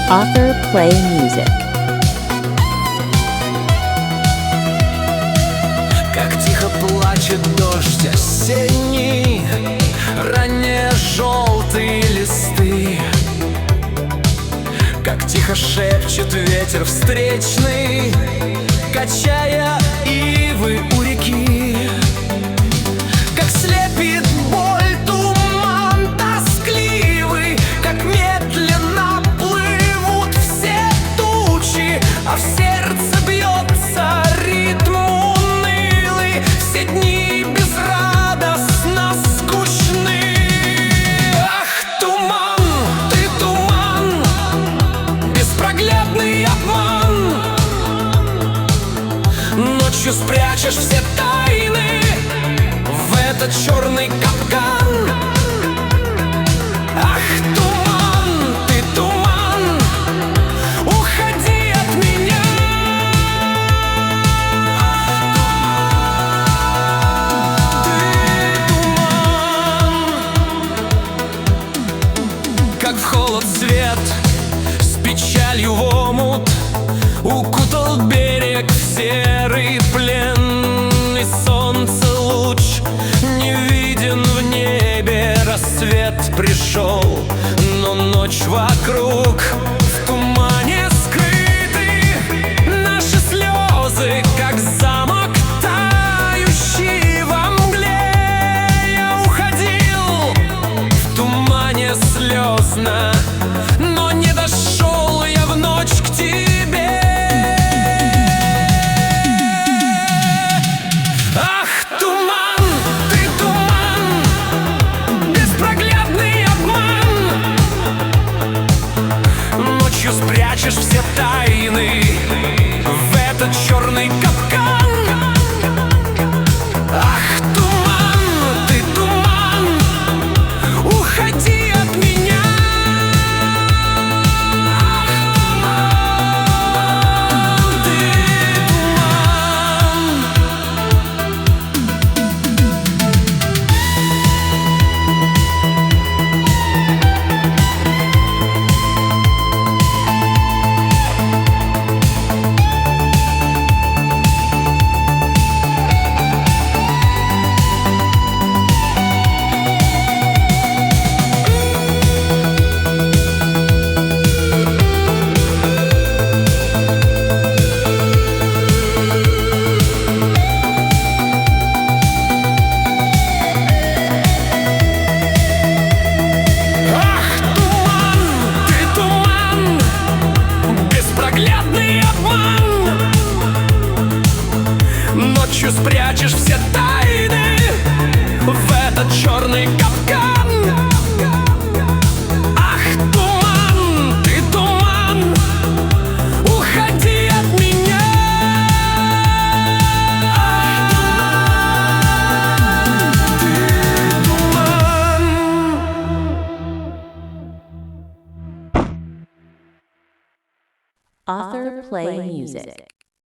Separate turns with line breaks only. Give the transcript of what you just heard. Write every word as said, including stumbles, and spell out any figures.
Author Play Music.
Как тихо плачет дождь осенний, ранние желтые листы. Как тихо шепчет ветер встречный, качая ивы у реки. Как слепит боль туман тоскливый, как медленно плывут все тучи, а в сердце бьется ритм унылый. Все дни безрадостно скучны. Ах, туман, ты туман, беспроглядный обман. Ночью спрячешь все тайны в этот черный капкан. Ах, туман, ты туман, уходи от меня. Ты туман, как в холод свет с печалью в омут укутал берег в серый плен. И солнце луч не виден в небе, рассвет пришел, но ночь вокруг в тумане скрыты. Наши слезы, как замок тающий во мгле. Я уходил в тумане слезно, но не дошел я в ночь к тебе. Спрячешь все тайны в этот черный капкан. Ах, туман, ты туман, уходи от меня. Ты ночью спрячешь все тайны в этот черный капкан. Ах, туман, ты туман, уходи от меня. Ты туман.
Author Play Music.